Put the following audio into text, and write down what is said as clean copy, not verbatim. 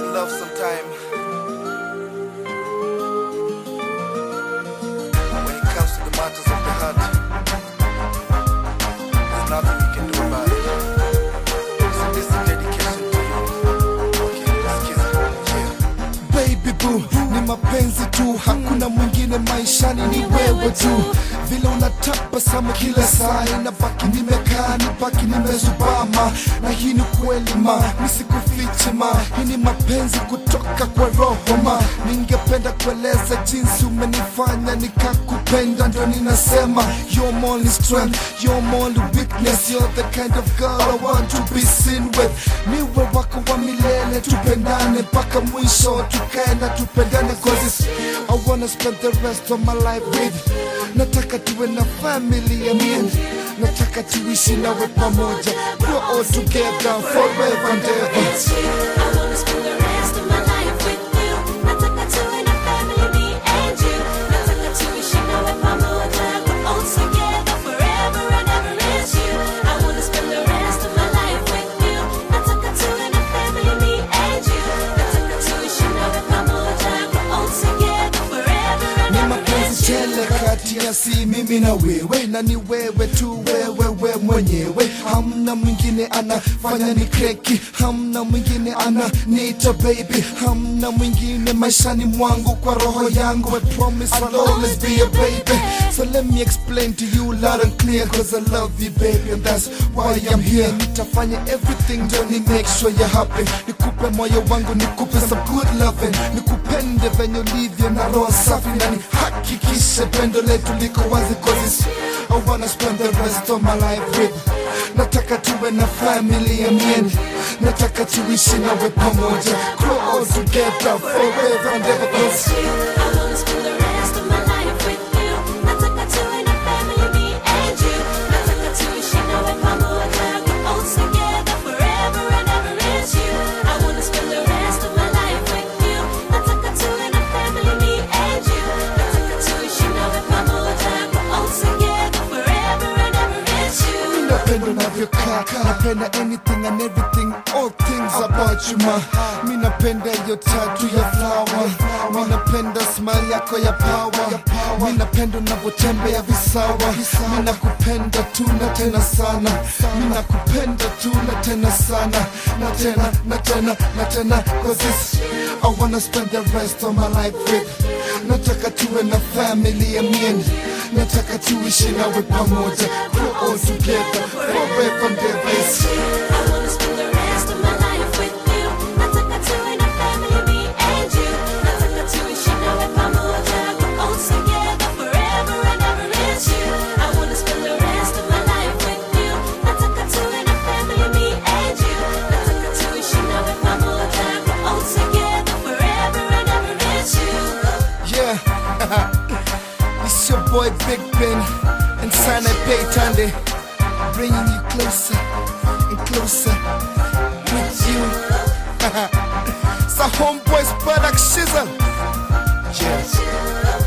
in love sometime. When it comes to the matters of the heart, there's nothing you can do about it. So this is a dedication to you. Okay, let's kiss it. Yeah. Baby boo, ni mapenzi tu, hakuna mwingine maishani, ni wewe tu. Vile unatabasamu kila saa, inabaki nimekaa, nibaki nimezubama. Na hii ni kweli ma, nisikufiche ma, hii ni mapenzi kutoka kwa roho ma. Ningependa kueleza jinsi umenifanya nikakupenda, ndo ninasema you're my only strength, you're my only weakness, you're the kind of girl I want to be seen with. Niwe wako wa milele, tupendane mpaka mwisho, tukae na tupendane, cause it's, I wanna spend the rest of my life with. Nataka tuwe na family, I mean, nataka tuishi nawe pamoja, we're all together forever and ever. I wanna spend the rest of my life with you. Nataka tuwe na family, me and you. Nataka tuishi nawe pamoja, we're all together forever and ever. It's you. I wanna spend the rest of my life with you. Nataka tuwe na family, me and you. Nataka tuishi nawe pamoja, we're all together forever and Ni ever. mapenzi tele kati ya si mimi na wewe, na ni wewe tu, wewe mwenyewe. Hamna mwingine anafanya ni kreki, hamna mwingine ananiita baby, hamna mwingine maishani mwangu, kwa roho yangu. I promise I'll always be your baby. So let me explain to you loud and clear, cause I love you baby, and that's why I'm here. Nitafanya everything ndio ni make sure you're happy. Nikupe moyo wangu, nikupe some good loving, nikupende venye ulivyo na roho safi, na nihakikishe pendo letu liko wazi, cause it's, I wanna spend the rest of my life with. Nataka tuwe na family, I mean, nataka tuishi nawe pamoja, grow all together forever and ever, cause I wanna spend the rest of my life with you. Nataka tuwe na family, me and you. Nataka tuishi nawe pamoja, we're all together forever and ever. It's you. I wanna spend the rest of my life with you. Nataka tuwe na family, me and you. Nataka tuishi nawe pamoja, we're all together forever and ever. It's you. napenda unavyokaa, napenda anything and everything, all things about you ma. Mi napenda hiyo tatu ya flower, mi napenda smile yako ya power, mi napenda unavyotembea visawa. Mi nakupenda tu na tena sana, mi nakupenda tu na tena sana, na tena, na tena, na tena, cause it's, I wanna spend the rest of my life with. Nataka tuwe na family, I mean, nataka tuishi nawe pamoja, grow all together forever and ever. It's, I wanna spend the rest of my life with you. Nataka tuwe na family, me and you. Nataka tuishi nawe pamoja, we're all together forever and ever. It's you. I wanna spend the rest of my life with you. Nataka tuwe na family, me and you. Nataka tuishi nawe pamoja, we're all together forever and ever. It's you. yeah. It's your boy Big Ben and Sana Paytande, bringing you closer and closer with you. It's a Homeboys product shizzle. Cheers.